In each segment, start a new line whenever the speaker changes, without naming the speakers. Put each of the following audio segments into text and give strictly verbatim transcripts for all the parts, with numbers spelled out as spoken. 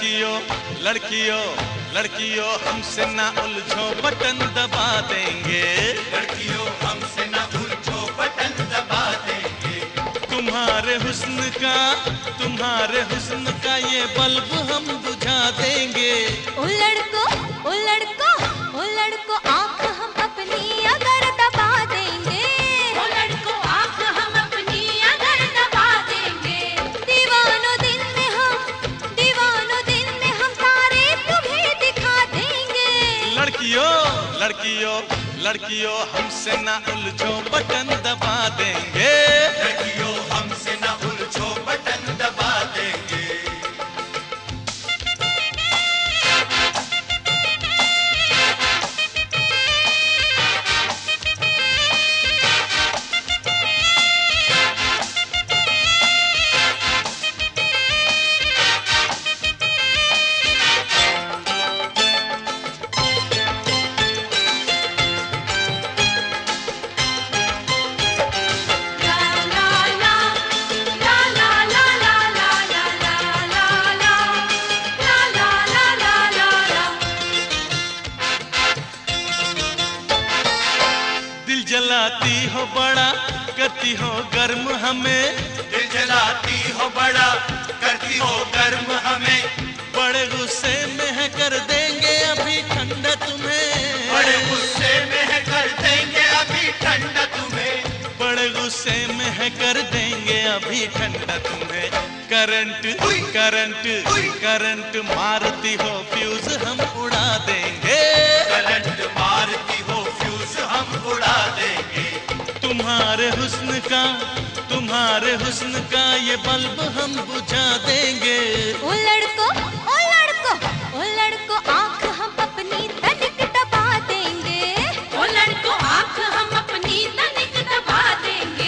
लड़कियों लड़कियों लड़कियों हमसे ना उलझो बटन दबा देंगे।
लड़कियों हमसे ना उलझो बटन दबा देंगे।
तुम्हारे हुस्न का तुम्हारे हुस्न का ये बल्ब हम बुझा देंगे।
ओ लड़को ओ लड़को ओ लड़को आँख हम अपनी अगर दबा देंगे।
ओ लड़को आँख हम अपनी अगर दबा देंगे।
दीवानों दिन में हम दीवानों दिन में हम तारे तुम्हें दिखा देंगे।
लड़कियों लड़कियों लड़कियों हमसे ना उलझो बटन दबा देंगे।
लड़कियों हमसे ना उलझो बटन दबा देंगे।
जलाती हो बड़ा करती हो गर्म हमें।
दिल जलाती हो बड़ा करती हो गर्म हमें।
बड़े गुस्से में है कर देंगे अभी ठंडा तुम्हें।
बड़े गुस्से में है कर देंगे अभी ठंडा तुम्हें।
बड़े गुस्से में है कर देंगे अभी ठंडा तुम्हें। करंट करंट करंट मारती हो फ्यूज हम उड़ा देंगे।
करंट मारती हो फ्यूज हम उड़ा देंगे।
तुम्हारे हुस्न का तुम्हारे हुस्न का ये बल्ब हम बुझा देंगे।
ओ लड़को ओ लड़को ओ लड़को आँख हम अपनी तनिक दबा देंगे।
ओ लड़को आँख हम अपनी तनिक दबा देंगे।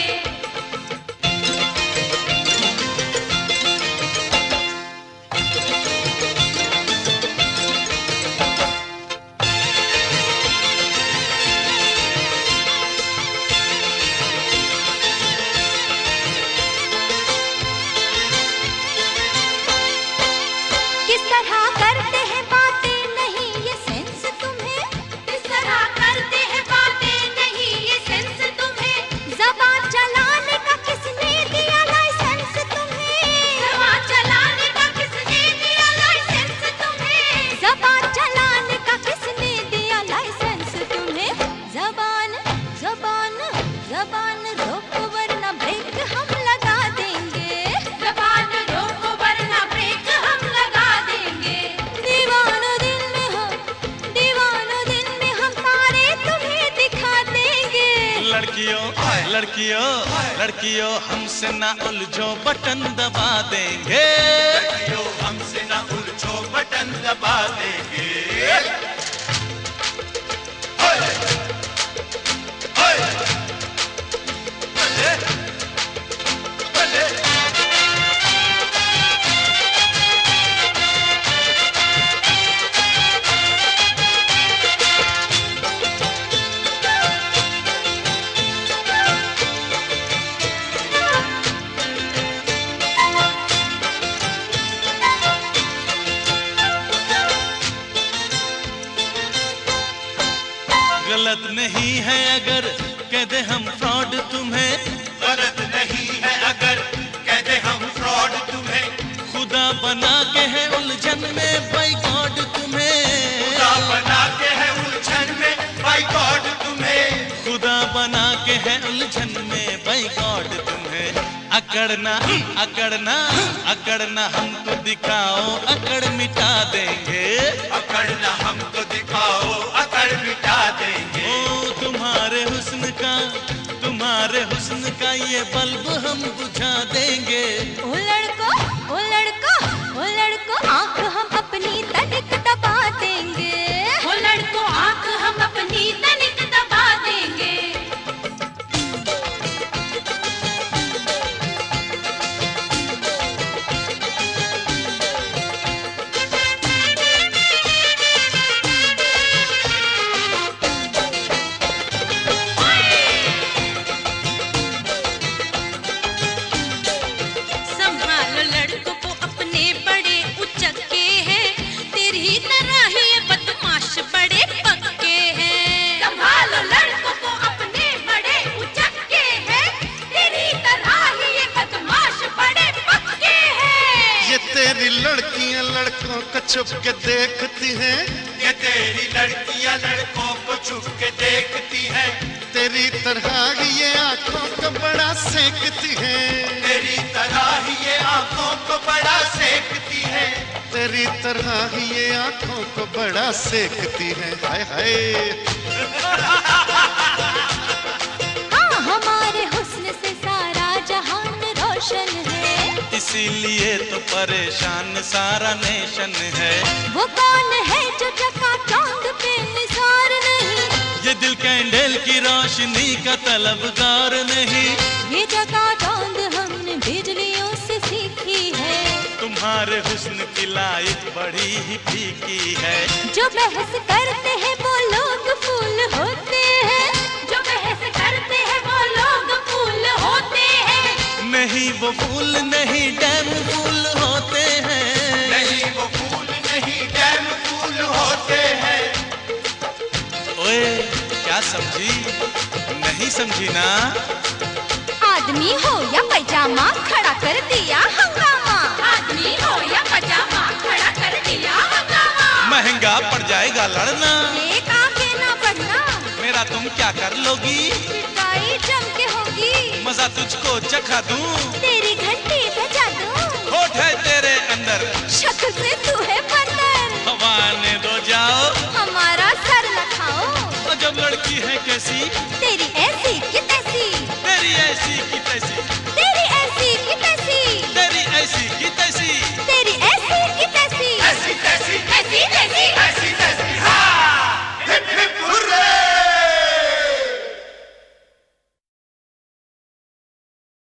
किस तरह करते हैं बातें नहीं ये सेंस तुम्हें।
किस तरह करते हैं बातें नहीं ये सेंस तुम्हें।
ज़बान चलाने का किसने दिया लाइसेंस तुम्हें।
ज़बान चलाने का किसने दिया लाइसेंस तुम्हें।
ज़बान चलाने का किसने दिया लाइसेंस तुम्हें। ज़बान ज़बान ज़बान रोको वरना ब्रेक हम लगा देंगे।
ज़बान रोको वरना ब्रेक हम लगा देंगे।
दीवानों दिन में हम दीवानों दिन में हम तारे तुम्हें दिखा देंगे।
लड़कियों लड़कियों लड़कियों हमसे ना उलझो बटन दबा देंगे।
लड़कियों हमसे ना उलझो बटन दबा देंगे। हाय हाय बल्ले बल्ले।
गलत नहीं है अगर कह दे हम फ्रॉड तुम्हें।
गलत नहीं है अगर कह दे हम फ्रॉड तुम्हें।
खुदा बना के है उलझन में बाय गॉड तुम्हें।
खुदा बना के है उलझन में बाय गॉड तुम्हें।
खुदा बना के है उलझन में बाय गॉड तुम्हें। अकड़ना अकड़ना अकड़ना हमको दिखाओ अकड़ मिटा देंगे।
अकड़ना हमको दिखाओ अकड़ मिटा देंगे।
ओ तुम्हारे हुस्न का तुम्हारे हुस्न का ये बल्ब हम बुझा देंगे।
ओ लड़को ओ लड़को ओ लड़को आँख हम अपनी तनिक दबा देंगे।
ओ लड़को आँख हम अपनी तनिक दबा देंगे।
को छुप के देखती हैं,
ये तेरी लड़कियां लड़कों को छुप के देखती हैं,
तेरी तरह ही ये आंखों को बड़ा सेकती हैं,
तेरी तरह ही ये आंखों को बड़ा सेकती हैं,
तेरी तरह ही ये आंखों को बड़ा सेकती हैं। हाय हाय
हाँ हमारे हुस्न से सारा जहान रोशन है,
इसीलिए तो परेशान सारा नेशन है।
वो कौन है जो चकाचौंध पे निसार नहीं,
ये दिल कैंडल की रोशनी का तलबगार नहीं,
ये चकाचौंध हमने बिजलियों से सीखी है।
तुम्हारे हुस्न की लाइट बड़ी ही फीकी है।
जो बहस करते हैं वो लोग फूल होते हैं,
जो बहस करते हैं वो लोग फूल होते हैं,
नहीं वो फूल नहीं डैम फूल होते हैं।
नहीं वो फूल नहीं डैम फूल होते हैं।
ओए क्या समझी? नहीं समझी ना?
आदमी हो या पैजामा खड़ा कर दिया हंगामा,
आदमी हो या पजामा खड़ा कर दिया हंगामा।
महंगा पड़ जाएगा लड़ना,
एक आगे ना बढ़ना,
मेरा तुम क्या कर लोगी?
पिटाई जम के होगी,
मजा तुझको चखा दूं,
तेरी घंटी बजा दूं,
होठ है तेरे अंदर,
शक्ल से तू है बंदर,
हवा आने दो जाओ,
हमारा सर न खाओ।
और जब लड़की है कैसी